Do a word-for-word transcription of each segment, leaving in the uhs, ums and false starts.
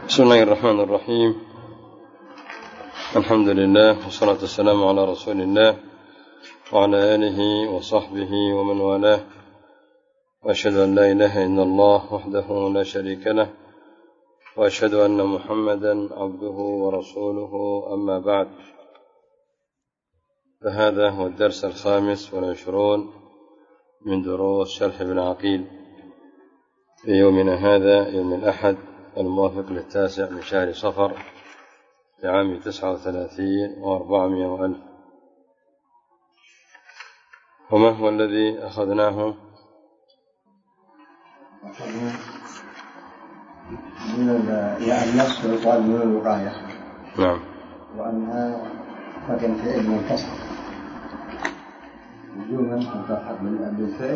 بسم الله الرحمن الرحيم. الحمد لله والصلاة والسلام على رسول الله وعلى آله وصحبه ومن والاه، وأشهد أن لا إله إلا الله وحده لا شريك له، وأشهد أن محمدا عبده ورسوله. أما بعد، فهذا هو الدرس الخامس والعشرون من دروس شرح ابن عقيل في يومنا هذا، يوم الأحد الموافق للتاسع من شهر صفر في عام تسعة وثلاثين وأربعمائة وألف. وما هو الذي أخذناه؟ من يعني النص يقال من الوقاية. نعم. وأنها تكن فعل منفصل وجوبا تضحك من بالفعل،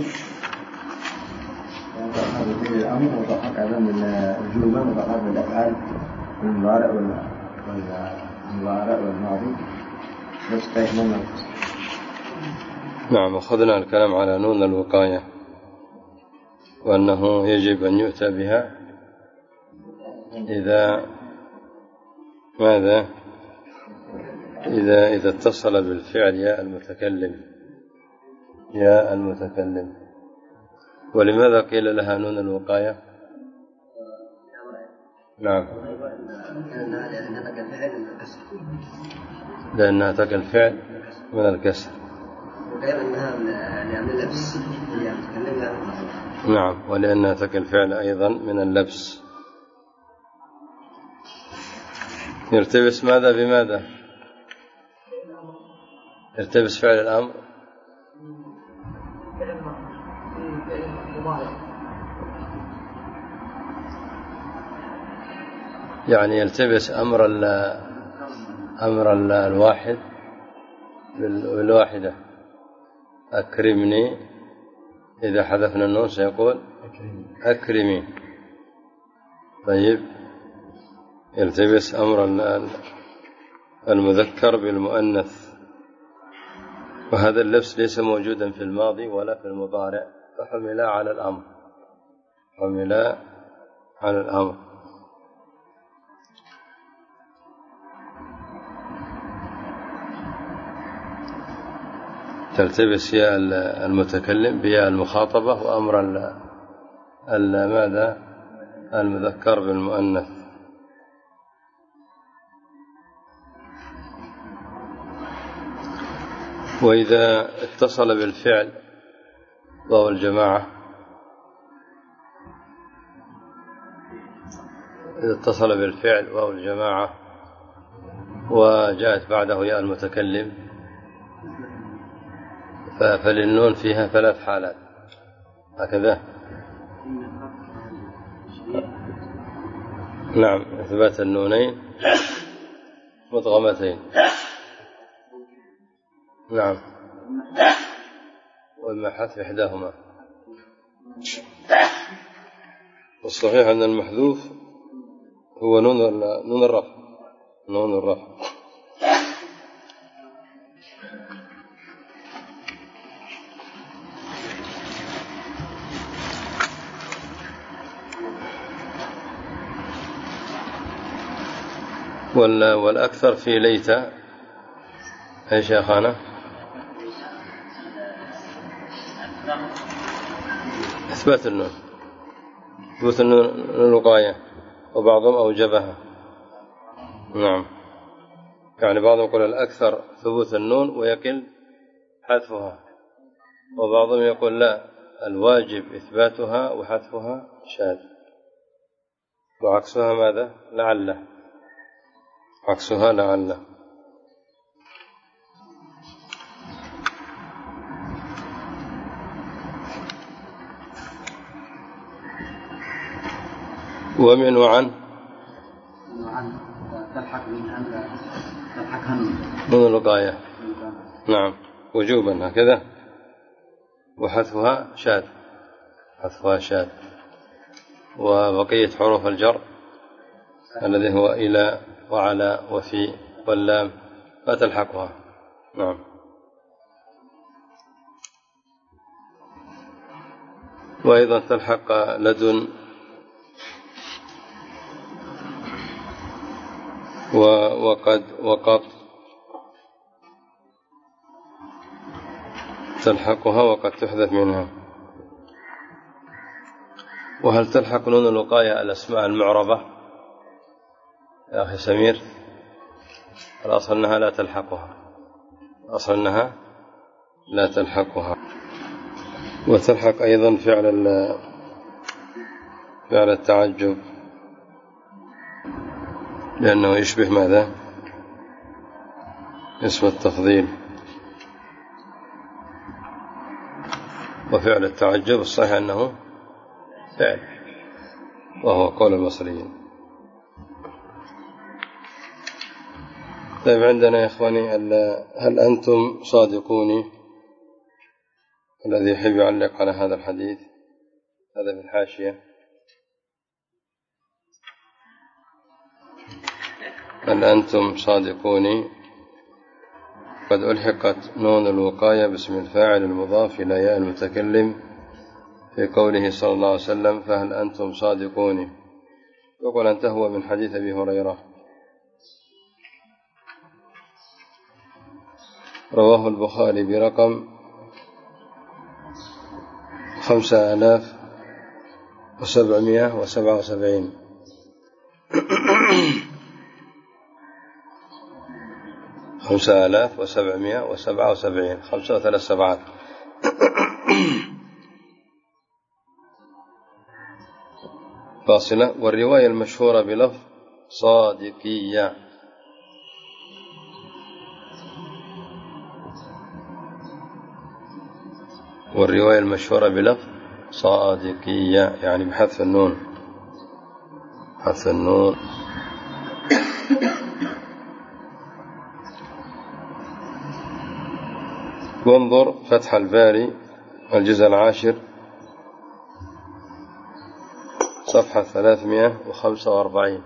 وتضحك بفعل الأمر، وتضحك أيضا من وجوبا، وتضحك بالأفعال المضارع والمضارع والماضي، بس تكن منفصل. نعم، أخذنا الكلام على نون الوقاية، وأنه يجب أن يؤتى بها إذا ماذا إذا إذا اتصل بالفعل يا المتكلم يا المتكلم. ولماذا قيل لها نون الوقاية؟ نعم، لأنها تقي الفعل من الكسر. نعم، ولأنها تقي الفعل أيضا من اللبس. يرتبس ماذا بماذا؟ يرتبس فعل الأمر يعني يلتبس أمر ال أمر ال الواحد بالواحدة. أكرمني، إذا حذفنا النون سيقول أكرمي. طيب، يلتبس أمر المذكر بالمؤنث، وهذا اللبس ليس موجودا في الماضي ولا في المضارع، فحملا على الأمر حملا على الأمر. تلتبس ياء المتكلم بياء المخاطبة، وأمر ماذا المذكر بالمؤنث. وإذا اتصل بالفعل واو الجماعة إذا اتصل بالفعل واو الجماعة وجاءت بعده ياء المتكلم، فللنون فيها ثلاث حالات هكذا. نعم، إثبات النونين مدغمتين. نعم، وإما حذف إحداهما. والصحيح أن المحذوف هو نون نون الرفع نون الرفع والأكثر في ليت. أي شيخانا؟ إثبات النون إثبات النون الوقاية، وبعضهم أوجبها. نعم، يعني بعضهم يقول الأكثر ثبوت النون ويقل حذفها، وبعضهم يقول لا، الواجب إثباتها وحذفها شاذ. وعكسها ماذا؟ لعله عكسها لعله. ومن وعن تلحق من الوقاية. نعم، وجوبا هكذا. وحذفها شاذ حذفها شاذ. وبقية حروف الجر الذي هو إلى وعلى وفي واللام لا تلحقها. نعم. وأيضا تلحق لدن وقد وقد تلحقها وقد تحذف منها. وهل تلحق نون الوقاية الأسماء المعربة يا أخي سمير؟ الأصل أنها لا تلحقها، الأصل أنها لا تلحقها. وتلحق أيضا فعل فعل التعجب لأنه يشبه ماذا؟ اسم التفضيل. وفعل التعجب الصحيح أنه فعل، وهو قول المصريين. طيب عندنا يا إخواني هل أنتم صادقون؟ الذي يحب يعلق على هذا الحديث هذا في الحاشية. هل أنتم صادقون؟ قد ألحقت نون الوقاية باسم الفاعل المضاف إلى ياء المتكلم في قوله صلى الله عليه وسلم فهل أنتم صادقون؟ يقول أنت هو من حديث أبي هريرة رواه البخاري برقم خمسة آلاف وسبعمائة وسبعة وسبعين. خمسة آلاف وسبعمائة وسبعة وسبعين، خمسة وثلاث سبعات. فاصلة. والرواية المشهورة بلفظ صادقية. والرواية المشهورة بلفظ صادقية يعني بحذف النون، حذف النون. وانظر فتح الباري الجزء العاشر صفحة ثلاثمائة وخمسة وأربعين.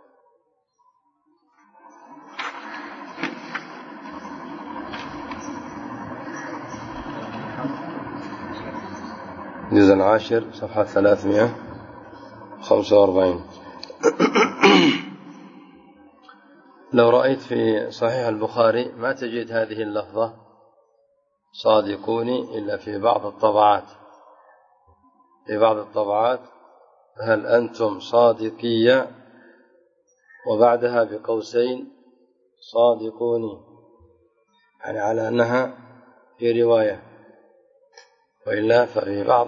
الجزء العاشر صفحة ثلاثمائة وخمسة وأربعين. لو رأيت في صحيح البخاري ما تجد هذه اللفظة صادقوني إلا في بعض الطبعات. في بعض الطبعات هل أنتم صادقية وبعدها بقوسين صادقوني، يعني على أنها في رواية. وإلا ففي بعض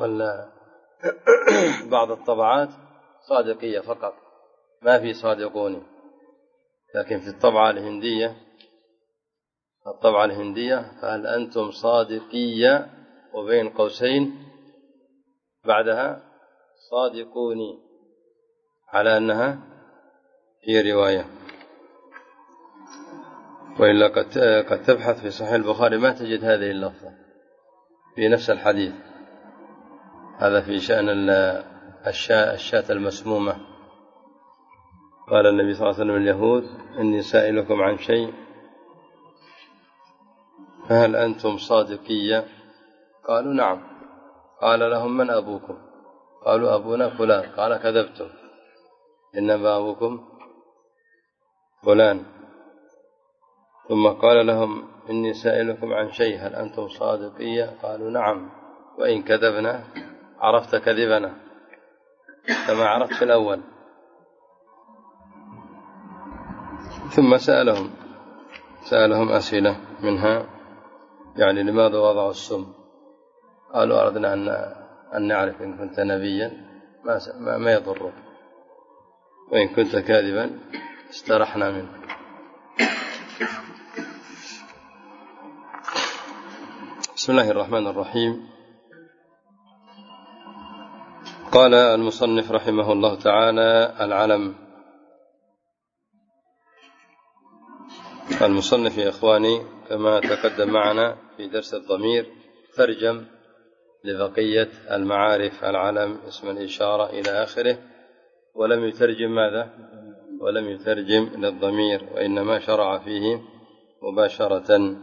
بعض الطبعات صادقية فقط ما في صادقوني. لكن في الطبعة الهندية الطبعة الهندية فهل أنتم صادقية وبين قوسين بعدها صادقوني على أنها هي رواية. وإلا قد تبحث في صحيح البخاري ما تجد هذه اللفظة في نفس الحديث. هذا في شأن الشاة, الشاة المسمومة. قال النبي صلى الله عليه وسلم اليهود إني سائلكم عن شيء فهل أنتم صادقية؟ قالوا نعم. قال لهم من أبوكم؟ قالوا أبونا فلان. قال كذبتم، إنما أبوكم فلان. ثم قال لهم إني سائلكم عن شيء هل أنتم صادقية؟ قالوا نعم، وإن كذبنا عرفت كذبنا كما عرفت في الأول. ثم سألهم سألهم أسئلة منها يعني لماذا وضعوا السم؟ قالوا أردنا أن أن نعرف إن كنت نبيا ما ما يضرك، وإن كنت كاذبا استرحنا منك. بسم الله الرحمن الرحيم. قال المصنف رحمه الله تعالى العلم. المصنف يا إخواني كما تقدم معنا في درس الضمير ترجم لبقية المعارف العلم اسم الإشارة إلى آخره، ولم يترجم ماذا؟ ولم يترجم للضمير، وإنما شرع فيه مباشرة.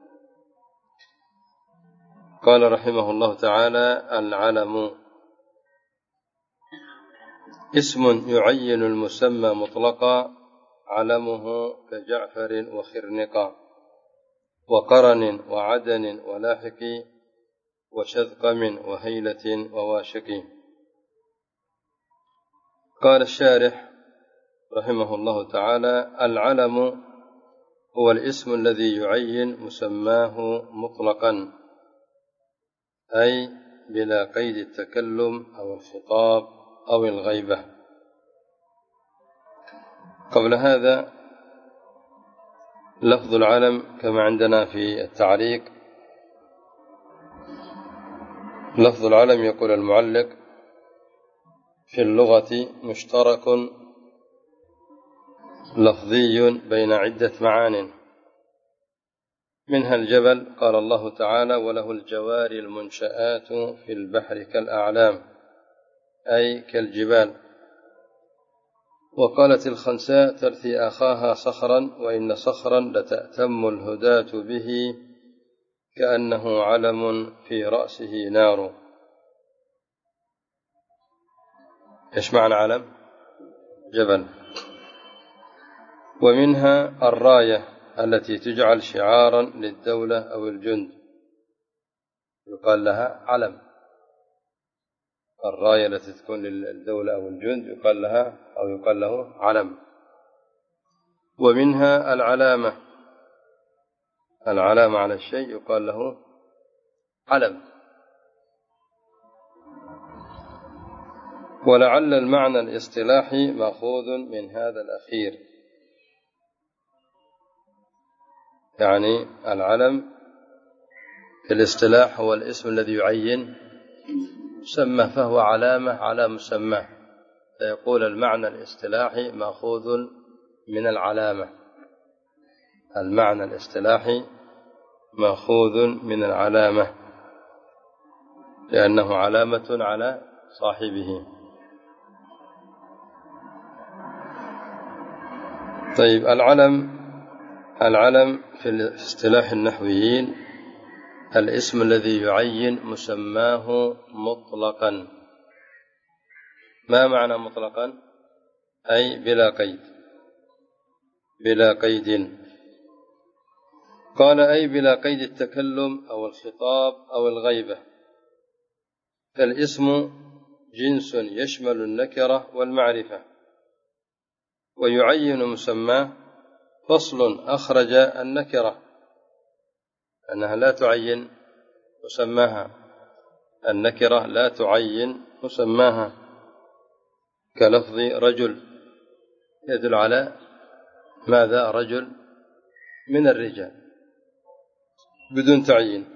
قال رحمه الله تعالى العلم اسم يعين المسمى مطلقا علمه كجعفر وخرنقة وقرن وعدن ولاحق وشذقم وهيلة وواشق. قال الشارح رحمه الله تعالى: العلم هو الاسم الذي يعين مسماه مطلقا، أي بلا قيد التكلم أو الخطاب أو الغيبة. قبل هذا لفظ العلم كما عندنا في التعليق: لفظ العلم يقول المعلق في اللغة مشترك لفظي بين عدة معان، منها الجبل، قال الله تعالى: وله الجوار المنشآت في البحر كالأعلام، أي كالجبال. وقالت الخنساء: ترثي أخاها صخرا، وإن صخرا لتأتم الهداة به كأنه علم في رأسه نار. إيش معنى علم؟ جبل. ومنها الراية التي تجعل شعارا للدولة أو الجند، يقال لها علم. الراية التي تكون للدولة أو الجند يقال لها أو يقال له علم. ومنها العلامة، العلامة على الشيء يقال له علم. ولعل المعنى الاصطلاحي مأخوذ من هذا الأخير، يعني العلم في الاصطلاح هو الاسم الذي يعين مسمى، فهو علامة على مسماه، فيقول المعنى الاصطلاحي مأخوذ من العلامة. المعنى الاصطلاحي مأخوذ من العلامة لأنه علامة على صاحبه. طيب، العلم العلم في اصطلاح النحويين الاسم الذي يعين مسماه مطلقا. ما معنى مطلقا؟ أي بلا قيد، بلا قيد. قال: أي بلا قيد التكلم أو الخطاب أو الغيبة. فالاسم جنس يشمل النكرة والمعرفة، ويعين مسماه فصل أخرج النكرة أنها لا تعين مسماها، النكرة لا تعين مسماها، كلفظ رجل يدل على ماذا؟ رجل من الرجال بدون تعيين.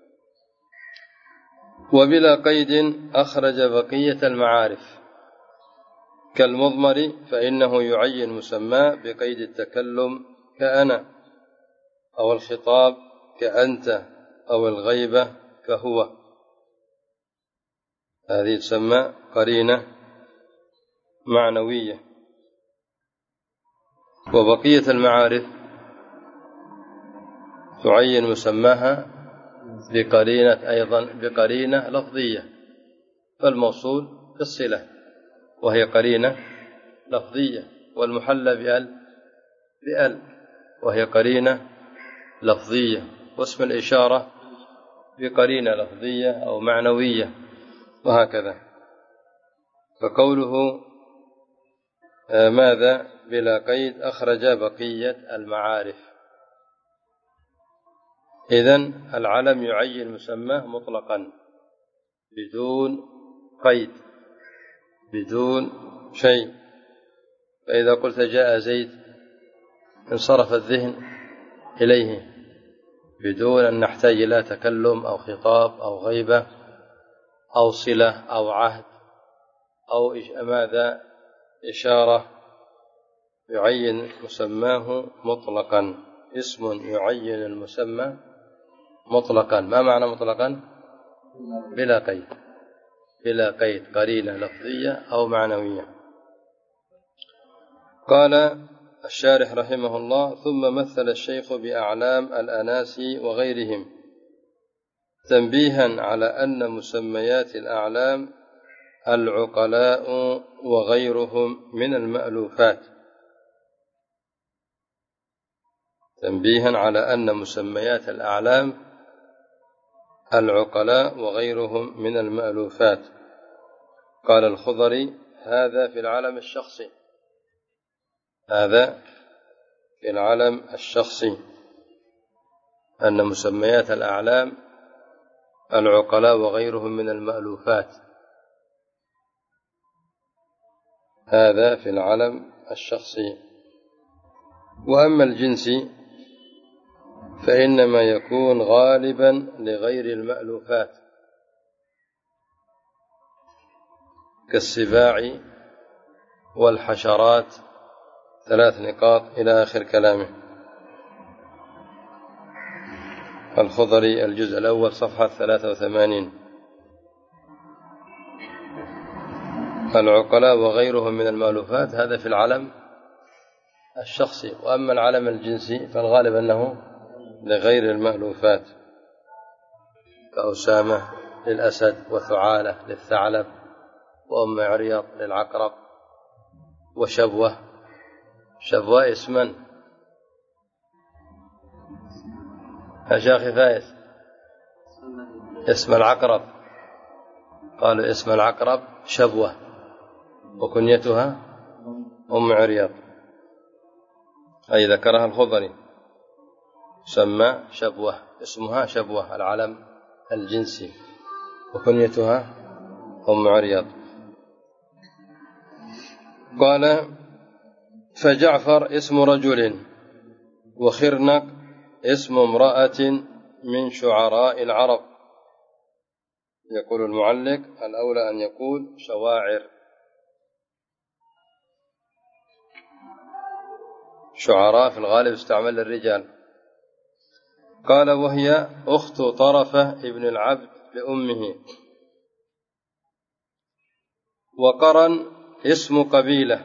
وبلا قيد أخرج بقية المعارف، كالمضمر فإنه يعين مسماه بقيد التكلم كأنا، أو الخطاب كأنت، أو الغيبة كهو. هذه تسمى قرينة معنوية. وبقية المعارف تعين مسماها بقرينة أيضا بقرينة لفظية، فالموصول بالصلة وهي قرينة لفظية، والمحلى بأل بأل وهي قرينة لفظية، واسم الإشارة بقرينة لفظية أو معنوية، وهكذا. فقوله ماذا بلا قيد أخرج بقية المعارف. إذن العلم يعين مسماه مطلقا بدون قيد، بدون شيء. فإذا قلت جاء زيد انصرف الذهن إليه بدون أن نحتاج إلى تكلم أو خطاب أو غيبة أو صلة أو عهد أو ماذا إشارة. يعين مسماه مطلقا، اسم يعين المسمى مطلقا. ما معنى مطلقا؟ بلا قيد، بلا قيد، قرينة لفظية أو معنوية. قال الشارح رحمه الله: ثم مثل الشيخ بأعلام الأناس وغيرهم تنبيها على أن مسميات الأعلام العقلاء وغيرهم من المألوفات، تنبيها على أن مسميات الأعلام العقلاء وغيرهم من المألوفات. قال الخضري: هذا في العلم الشخصي، هذا في العلم الشخصي، أن مسميات الأعلام العقلاء وغيرهم من المألوفات، هذا في العلم الشخصي. وأما الجنسي فإنما يكون غالبا لغير المألوفات كالسباع والحشرات. ثلاث نقاط إلى آخر كلامه. الخضري الجزء الأول صفحة ثلاثة وثمانين. العقلاء وغيرهم من المألوفات هذا في العلم الشخصي. وأما العلم الجنسي فالغالب أنه لغير المألوفات كأسامة للأسد، وثعالة للثعلب، وأم عريض للعقرب، وشبوة. شبوة اسما أشاخي فايز اسم العقرب، قالوا اسم العقرب شبوة، وكنيتها أم عريض، أي ذكرها الخضري، سمى شبوة، اسمها شبوة العلم الجنسي، وكنيتها أم عريض. قال: فجعفر اسم رجل، وخرنق اسم امرأة من شعراء العرب. يقول المعلق: الأولى أن يقول شواعر، شعراء في الغالب استعمل الرجال. قال: وهي أخت طرفة ابن العبد لأمه. وقرن اسم قبيلة.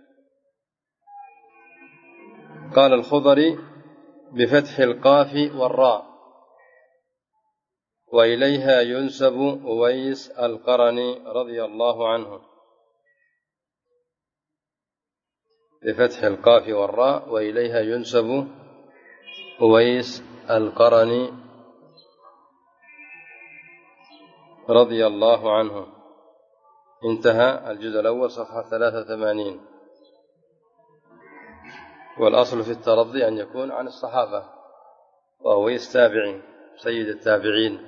قال الخضري: بفتح القاف والراء، وإليها ينسب أويس القرني رضي الله عنه. بفتح القاف والراء، وإليها ينسب أويس القرني رضي الله عنه. انتهى الجزء الأول صفحة ثلاثة وثمانين. والأصل في الترضي أن يكون عن الصحابة، وأويس تابعي سيد التابعين،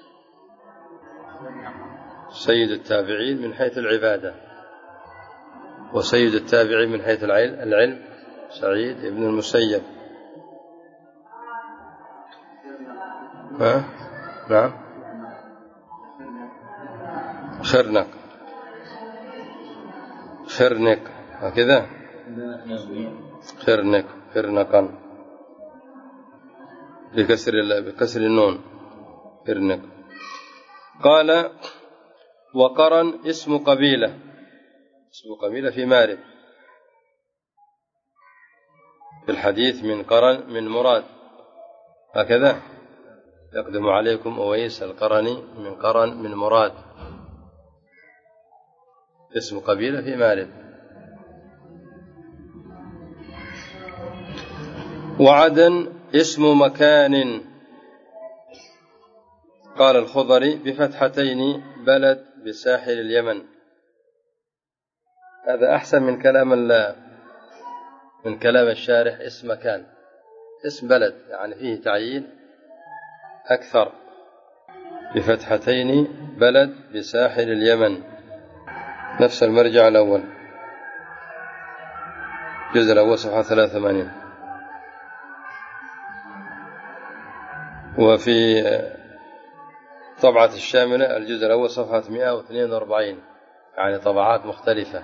سيد التابعين من حيث العبادة، وسيد التابعين من حيث العلم سعيد بن المسيب. ها؟ نعم، خرنق، خرنق هكذا، خرنق، خرنقا بكسر بكسر النون، خرنق. قال: وقرن اسم قبيلة، اسم قبيلة في مارب، في الحديث من قرن من مراد، هكذا يقدم عليكم أويس القرني من قرن من مراد، اسم قبيلة في مارب. وعدن اسم مكان. قال الخضري: بفتحتين، بلد بساحل اليمن. هذا أحسن من كلام من كلام الشارح اسم مكان، اسم بلد يعني فيه تعيين أكثر. بفتحتين، بلد بساحل اليمن. نفس المرجع الأول، الجزء الأول صفحة ثلاثة وثمانين. وفي طبعة الشاملة الجزء الأول صفحة مئة واثنين وأربعين، يعني طبعات مختلفة.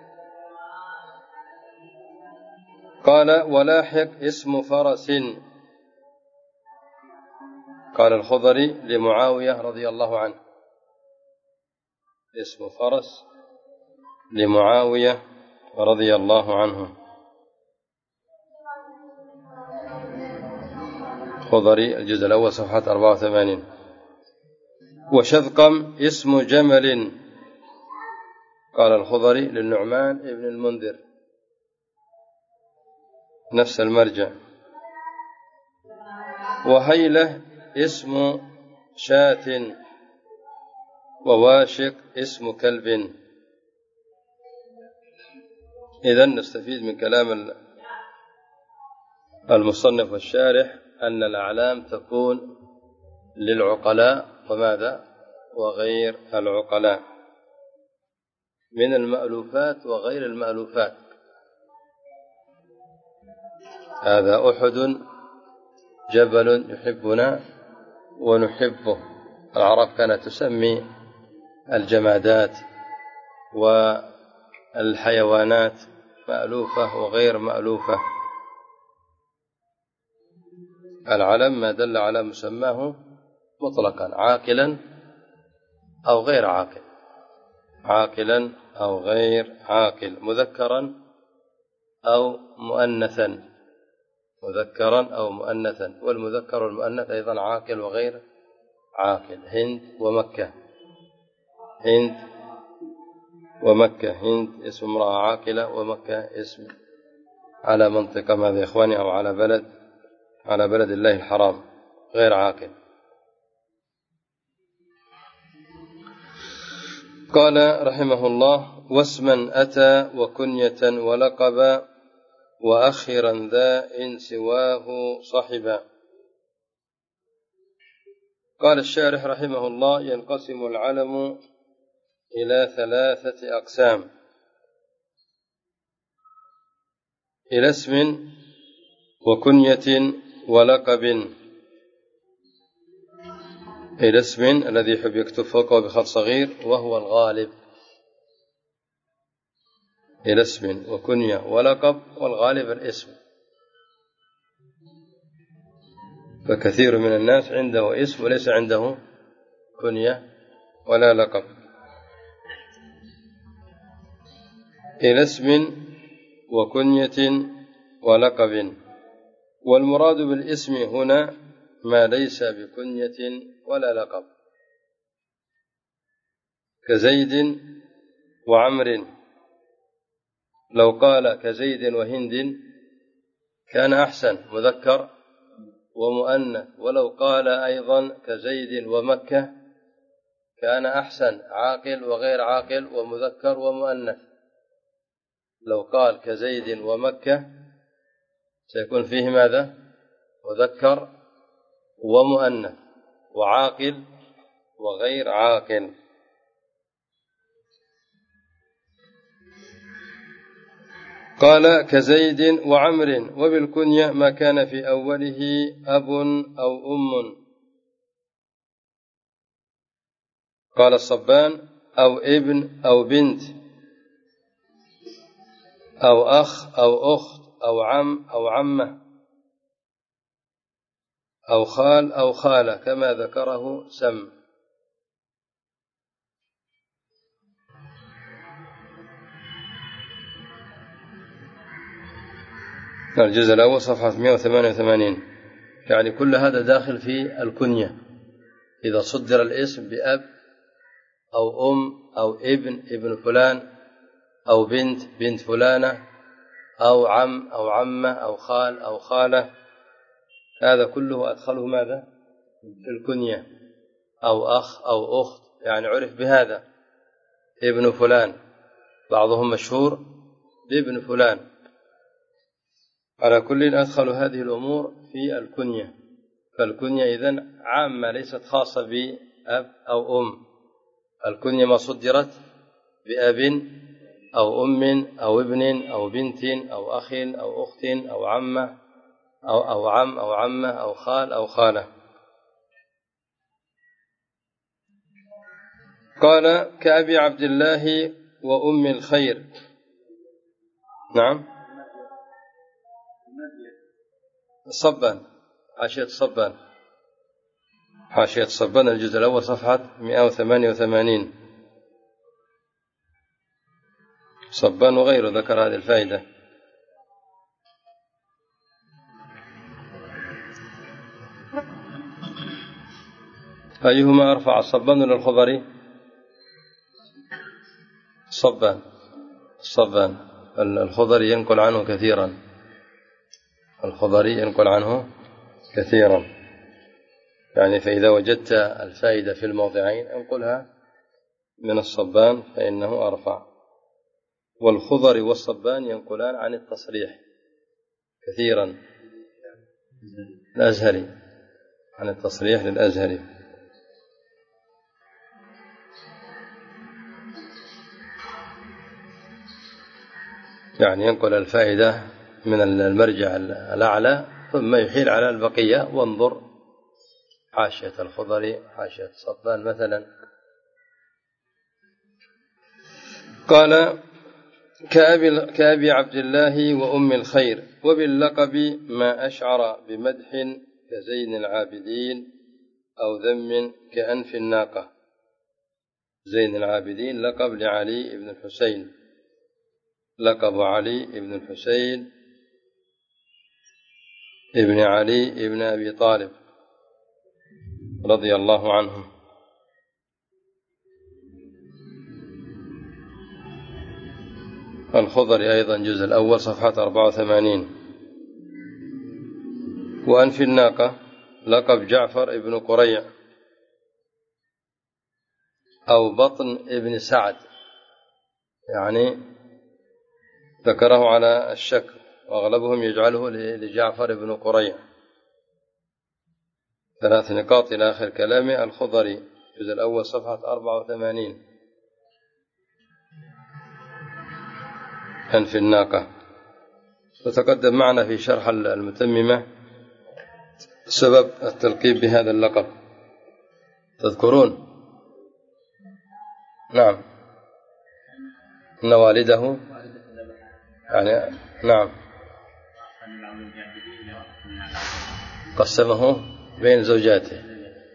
قال: ولاحق اسم فرس. قال الخضري: لمعاوية رضي الله عنه، اسم فرس لمعاوية رضي الله عنه. خضري الجزء الأول صفحة أربعة وثمانين. وشذقم اسم جمل. قال الخضري: للنعمان ابن المنذر، نفس المرجع. وهيلة اسم شاة، وواشق اسم كلب. إذن نستفيد من كلام المصنف والشارح أن الأعلام تكون للعقلاء وماذا وغير العقلاء، من المألوفات وغير المألوفات. هذا أحد جبل يحبنا ونحبه. العرب كانت تسمي الجمادات والحيوانات مألوفة وغير مألوفة. العلم ما دل على مسماه مطلقا، عاقلا أو غير عاقل، عاقلا أو غير عاقل، مذكرا أو مؤنثا، مذكرا أو مؤنثا. والمذكر والمؤنث أيضا عاقل وغير عاقل. هند ومكة، هند ومكة، هند اسم امرأة عاقلة، ومكة اسم على منطقة ماذا يا إخواني، أو على بلد، على بلد الله الحرام غير عاقل. قال رحمه الله: واسما أتى وكنية ولقبا وأخرا ذا إن سواه صحبا. قال الشارح رحمه الله: ينقسم العلم إلى ثلاثة أقسام: إلى اسم وكنية ولقب. إلى اسم الذي يحب يكتب فوقه بخط صغير وهو الغالب، إلى اسم وكنية ولقب، والغالب الاسم. فكثير من الناس عنده اسم وليس عنده كنية ولا لقب. إلى اسم وكنية ولقب. والمراد بالاسم هنا ما ليس بكنية ولا لقب، كزيد وعمر. لو قال كزيد وهند كان أحسن، مذكر ومؤنث. ولو قال أيضا كزيد ومكة كان أحسن، عاقل وغير عاقل ومذكر ومؤنث. لو قال كزيد ومكة سيكون فيه ماذا؟ مذكر ومؤنث، وعاقل وغير عاقل. قال كزيد وعمر. وبالكنية ما كان في أوله أب أو أم. قال الصبان: أو ابن أو بنت أو أخ أو أخت أو عم أو عمة أو خال أو خالة، كما ذكره سم. الجزء الأول صفحة مئة وثمانية وثمانين. يعني كل هذا داخل في الكنية. إذا صدر الاسم بأب أو أم أو ابن ابن فلان أو بنت بنت فلانة أو عم أو عمة أو خال أو خالة، هذا كله أدخله ماذا؟ في الكنية. أو أخ أو أخت، يعني عرف بهذا ابن فلان، بعضهم مشهور بابن فلان. على كل أدخل هذه الأمور في الكنية. فالكنية إذن عامة ليست خاصة بأب أو أم. الكنية ما صدرت بأب أو أم أو ابن أو بنت أو أخ أو أخت أو عمة أو, أو عم أو عمة أو خال أو خالة. قال كأبي عبد الله وأم الخير. نعم، صبان، حاشية صبان، حاشية صبان الجزء الأول صفحة مئة وثمانية وثمانين. صبان وغيره ذكر هذه الفائدة. أيهما أرفع، الصبان ولا الخضري؟ صبان، الصبان. الخضري ينقل عنه كثيرا، الخضري ينقل عنه كثيرا. يعني فإذا وجدت الفائدة في الموضعين انقلها من الصبان فإنه أرفع. والخضر والصبان ينقلان عن التصريح كثيرا، الأزهري عن التصريح للأزهري. يعني ينقل الفائدة من المرجع الأعلى ثم يحيل على البقية، وانظر حاشية الخضر حاشية الصبان مثلا. قال كأبي, كأبي عبد الله وأم الخير، وباللقب ما أشعر بمدح كزين العابدين أو ذم كأنف الناقة. زين العابدين لقب لعلي بن الحسين، لقب علي بن الحسين ابن علي ابن أبي طالب رضي الله عنهم. الخضر أيضا جزء الأول صفحة أربعة وثمانين. وأنف الناقة لقب جعفر ابن قريع أو بطن ابن سعد، يعني ذكره على الشك وأغلبهم يجعله لجعفر بن قريع. ثلاث نقاط إلى آخر كلامه. الخضري الجزء الأول صفحة أربعة وثمانين. أنف الناقة. وتقدم معنا في شرح المتممة سبب التلقيب بهذا اللقب، تذكرون؟ نعم، أن والده يعني نعم قسمه بين زوجاته،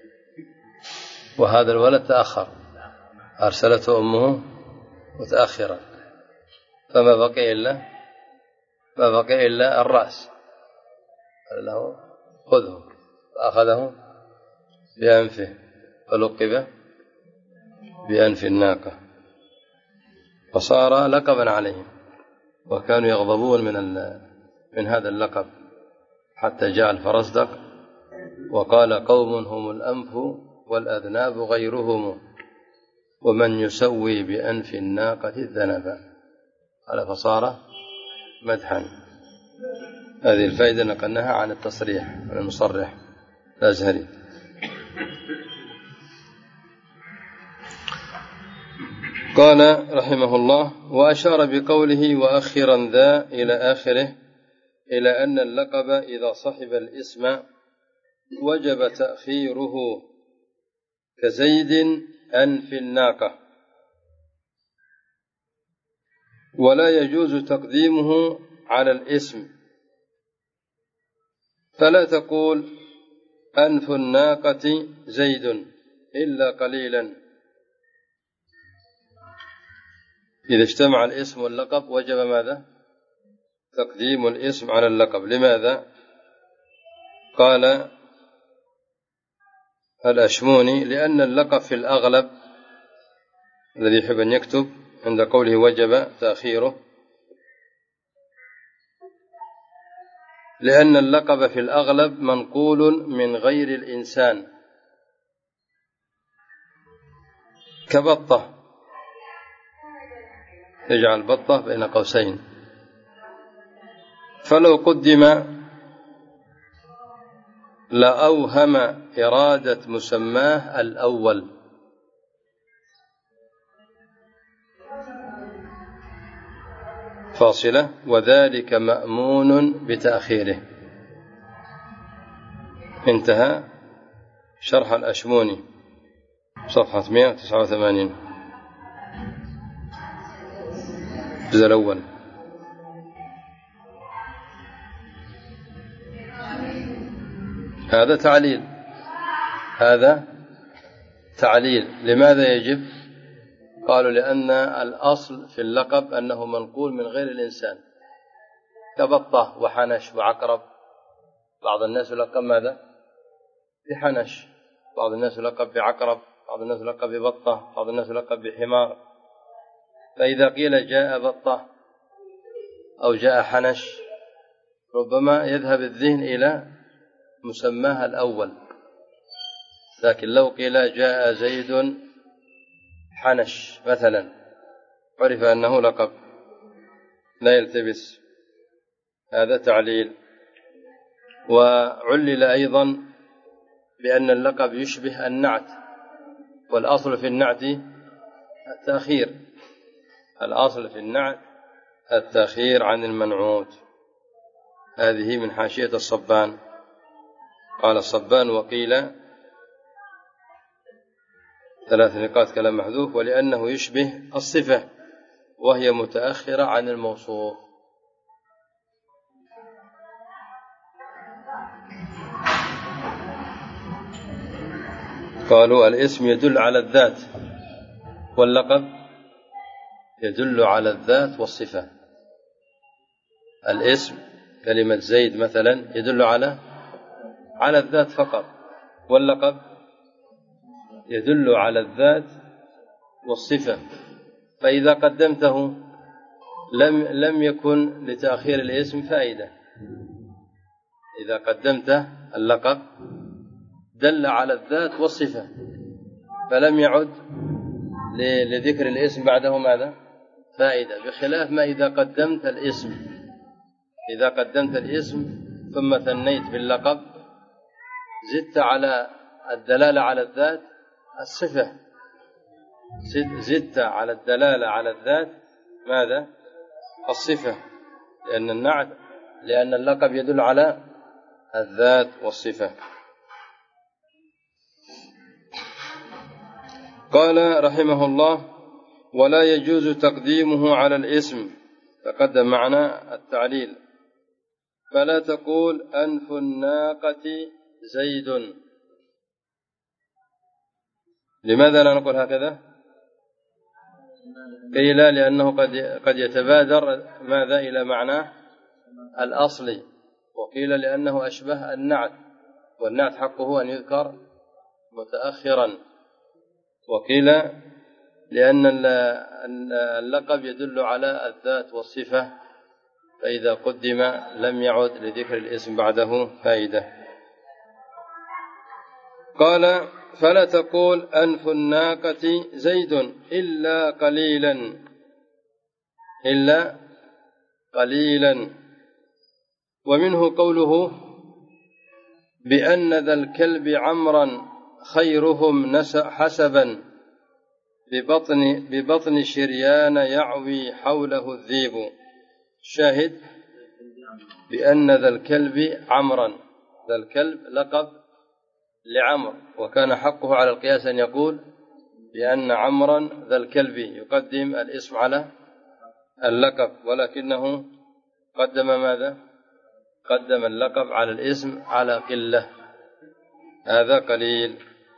وهذا الولد تأخر، أرسلته أمه متأخرا، فما بقي إلا ما بقي إلا الرأس، قال له خذه، فأخذه بأنفه فلقب بأنف الناقة، فصار لقبا عليهم، وكانوا يغضبون من من هذا اللقب، حتى جاء الفرزدق وقال قوم هم الأنف والأذناب غيرهم، ومن يسوي بأنف الناقة الذنب، قال فصار مدحا. هذه الفائدة نقلناها عن التصريح عن المصرح الأزهري. قال رحمه الله: وأشار بقوله وأخرا ذا إلى آخره إلى أن اللقب إذا صحب الاسم وجب تأخيره، كزيد أنف الناقة، ولا يجوز تقديمه على الاسم، فلا تقول أنف الناقة زيد إلا قليلا. إذا اجتمع الاسم واللقب وجب ماذا؟ تقديم الاسم على اللقب. لماذا؟ قال الأشموني: لأن اللقب في الأغلب، الذي يحب أن يكتب عند قوله وجب تأخيره، لأن اللقب في الأغلب منقول من غير الإنسان، كبطة، يجعل بطة بين قوسين، فلو قدم لأوهم إرادة مسماه الأول، فاصلة، وذلك مأمون بتأخيره. انتهى شرح الأشموني صفحة مئة وتسعة وثمانين الجزء الأول. هذا تعليل، هذا تعليل. لماذا يجب؟ قالوا لأن الأصل في اللقب أنه منقول من غير الإنسان، كبطة وحنش وعقرب. بعض الناس يلقب ماذا؟ بحنش، بعض الناس يلقب بعقرب، بعض الناس يلقب ببطة، بعض الناس يلقب بحمار. فإذا قيل جاء بطة أو جاء حنش ربما يذهب الذهن إلى مسماها الأول، لكن لو قيل جاء زيد حنش مثلا عرف أنه لقب لا يلتبس، هذا تعليل. وعلل أيضا بأن اللقب يشبه النعت، والأصل في النعت التأخير، الأصل في النعت التأخير عن المنعوت. هذه من حاشية الصبان. قال الصبان وقيل ثلاث نقاط كلام محذوف، ولأنه يشبه الصفة وهي متأخرة عن الموصوف. قالوا الاسم يدل على الذات، واللقب يدل على الذات والصفة. الاسم كلمة زيد مثلا يدل على على الذات فقط، واللقب يدل على الذات والصفة. فإذا قدمته لم لم يكن لتأخير الاسم فائدة. إذا قدمت اللقب دل على الذات والصفة، فلم يعد لذكر الاسم بعده ماذا؟ فائدة، بخلاف ما إذا قدمت الاسم إذا قدمت الاسم ثم ثنيت باللقب زدت على الدلالة على الذات الصفة، زدت على الدلالة على الذات ماذا؟ الصفة، لأن النعت لأن اللقب يدل على الذات والصفة. قال رحمه الله ولا يجوز تقديمه على الاسم، تقدم معنا التعليل. فلا تقول أنف الناقة زيد. لماذا لا نقول هكذا؟ قيل لأنه قد قد يتبادر ماذا إلى معناه الأصلي، وقيل لأنه أشبه النعت، والنعت حقه أن يذكر متأخرا، وقيل لأن اللقب يدل على الذات والصفة، فإذا قدم لم يعد لذكر الاسم بعده فائدة. قال فلا تقول أنف الناقة زيد إلا قليلا إلا قليلا. ومنه قوله بأن ذا الكلب عمرا خيرهم حسبا ببطن, ببطن شريان يعوي حوله الذيب. شاهد بأن ذا الكلب عمرا، ذا الكلب لقب لعمر، وكان حقه على القياس أن يقول بأن عمرا ذا الكلب، يقدم الاسم على اللقب، ولكنه قدم ماذا؟ قدم اللقب على الاسم على قلة، هذا قليل.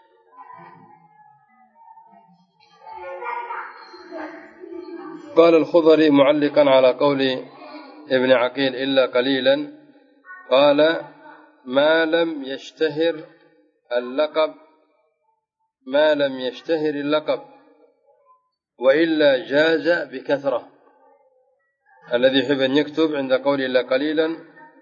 قال الخضري معلقا على قول ابن عقيل إلا قليلا، قال ما لم يشتهر اللقب ما لم يشتهر اللقب وإلا جاز بكثرة. الذي يحب أن يكتب عند قول إلا قليلا،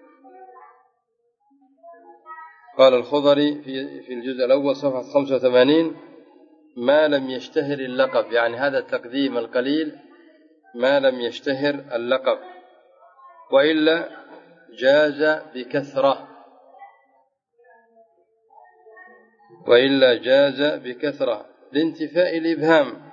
قال الخضري في في الجزء الأول صفحة خمسة وثمانين ما لم يشتهر اللقب، يعني هذا التقديم القليل ما لم يشتهر اللقب، وإلا جاز بكثرة وإلا جاز بكثرة لانتفاء الإبهام،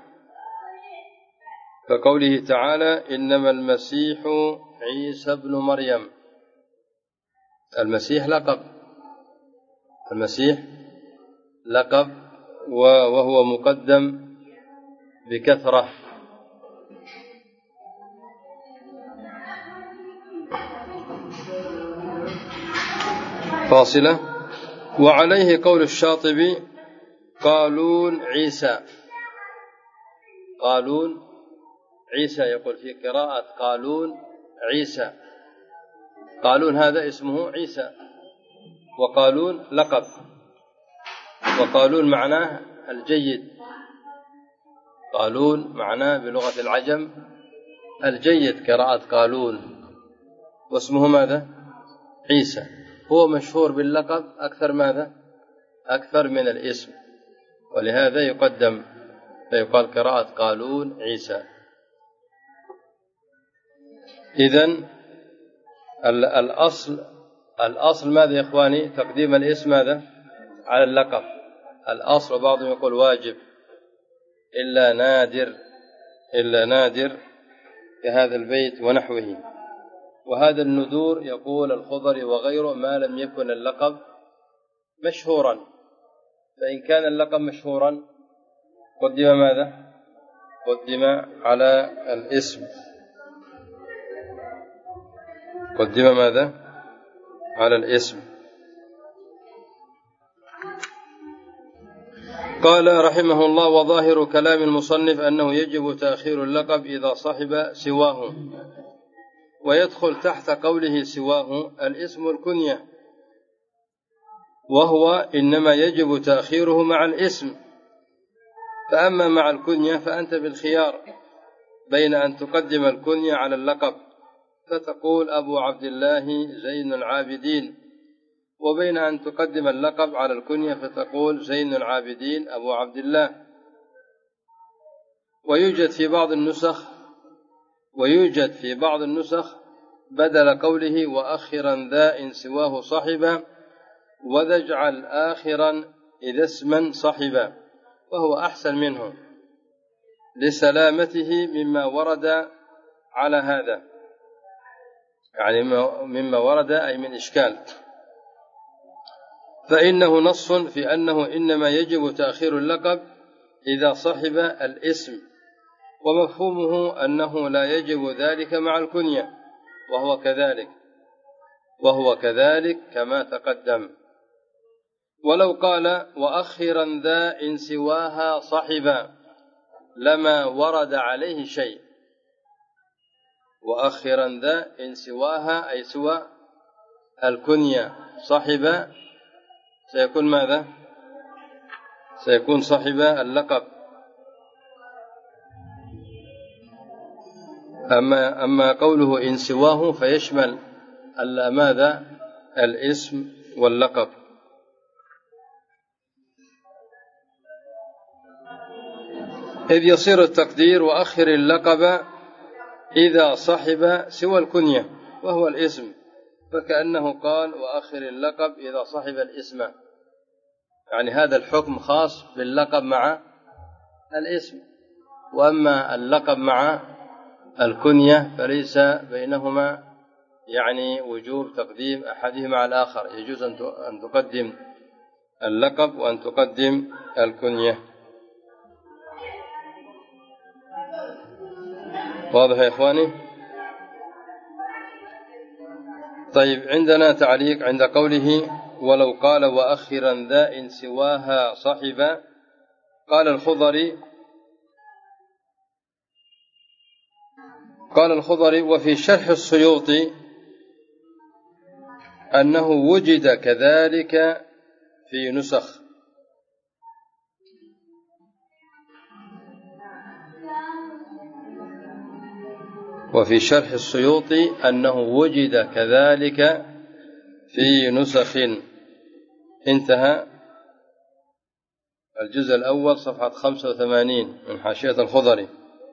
كقوله تعالى إنما المسيح عيسى ابن مريم. المسيح لقب المسيح لقب وهو مقدم بكثرة. فاصلة. وعليه قول الشاطبي قالون عيسى، قالون عيسى، يقول في قراءة قالون عيسى، قالون هذا اسمه عيسى، وقالون لقب، وقالون معناه الجيد، قالون معناه بلغة العجم الجيد، قراءة قالون، واسمه ماذا؟ عيسى. هو مشهور باللقب أكثر ماذا؟ أكثر من الاسم، ولهذا يقدم فيقال قراءة قالون عيسى. إذن الأصل الأصل ماذا يا إخواني؟ تقديم الاسم ماذا؟ على اللقب. الأصل بعضهم يقول واجب إلا نادر إلا نادر كهذا البيت ونحوه. وهذا النذور يقول الخضري وغيره ما لم يكن اللقب مشهورا، فإن كان اللقب مشهورا قدم ماذا؟ قدم على الاسم. قدم ماذا؟ على الاسم. قال رحمه الله: وظاهر كلام المصنف أنه يجب تأخير اللقب إذا صحب سواه، ويدخل تحت قوله سواه الاسم الكنية، وهو إنما يجب تأخيره مع الاسم. فأما مع الكنية فأنت بالخيار بين أن تقدم الكنية على اللقب فتقول أبو عبد الله زين العابدين، وبين أن تقدم اللقب على الكنية فتقول زين العابدين أبو عبد الله. ويوجد في بعض النسخ ويوجد في بعض النسخ بدل قوله وأخرا ذا إن سواه صحبا وذا اجعل آخرا إذا اسما صحبا، وهو أحسن منه لسلامته مما ورد على هذا، يعني مما ورد أي من إشكال، فإنه نص في أنه إنما يجب تأخير اللقب إذا صحب الاسم، ومفهومه أنه لا يجب ذلك مع الكنية، وهو كذلك وهو كذلك كما تقدم. ولو قال وأخرا ذا إن سواها صحبا لما ورد عليه شيء. وأخرا ذا إن سواها أي سوى الكنية صحبا سيكون ماذا؟ سيكون صحب اللقب. أما, أما قوله إن سواه فيشمل ماذا؟ الاسم واللقب. إذ يصير التقدير وأخر اللقب إذا صحب سوى الكنية وهو الاسم، فكأنه قال وأخر اللقب إذا صحب الاسم، يعني هذا الحكم خاص باللقب مع الاسم، وأما اللقب مع الكنية فليس بينهما يعني وجوب تقديم أحدهما على الآخر، يجوز أن تقدم اللقب وأن تقدم الكنية. واضح يا إخواني؟ طيب، عندنا تعليق عند قوله ولو قال وأخرا ذا إن سواها صحبا. قال الخضري قال الخضري وفي شرح السيوطي أنه وجد كذلك في نسخ. وفي شرح السيوطي أنه وجد كذلك في نسخ. انتهى الجزء الأول صفحة خمسة وثمانين من حاشية الخضري.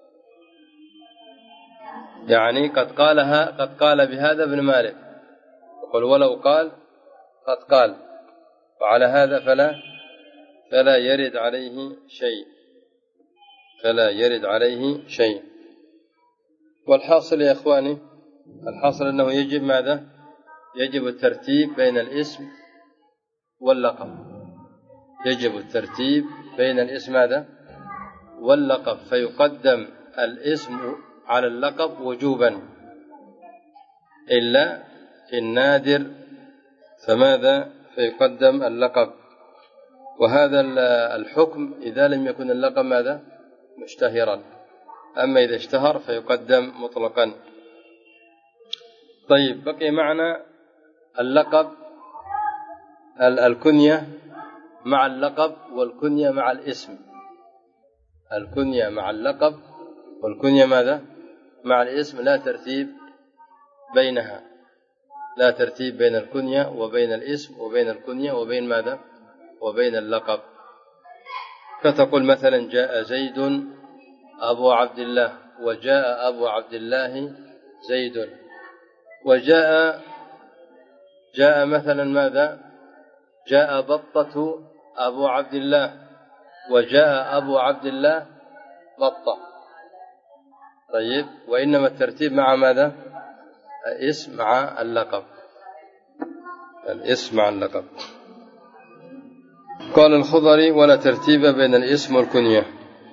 يعني قد قالها قد قال بهذا ابن مالك، يقول ولو قال قد قال، وعلى هذا فلا فلا يرد عليه شيء فلا يرد عليه شيء. والحاصل يا إخواني، الحاصل أنه يجب ماذا؟ يجب الترتيب بين الاسم واللقب. يجب الترتيب بين الاسم ماذا؟ واللقب، فيقدم الاسم على اللقب وجوبا، إلا في النادر فماذا؟ فيقدم اللقب. وهذا الحكم إذا لم يكن اللقب ماذا؟ مشتهرا، أما إذا اشتهر فيقدم مطلقا. طيب، بقي معنا اللقب الكنية مع اللقب والكنية مع الاسم. الكنية مع اللقب والكنية ماذا؟ مع الاسم، لا ترتيب بينها، لا ترتيب بين الكنية وبين الاسم وبين الكنية وبين ماذا؟ وبين اللقب، فتقول مثلا جاء زيد أبو عبد الله، وجاء أبو عبد الله زيد، وجاء جاء مثلا ماذا؟ جاء بطة أبو عبد الله، وجاء أبو عبد الله بطة. طيب، وإنما الترتيب مع ماذا؟ الاسم مع اللقب، الاسم مع اللقب. قال الخضري: ولا ترتيب بين الاسم والكنية،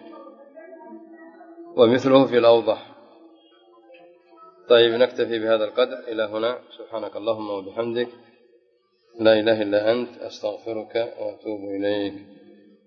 ومثله في الأوضح. طيب، نكتفي بهذا القدر إلى هنا. سبحانك اللهم وبحمدك، لا إله إلا أنت، أستغفرك وأتوب إليك.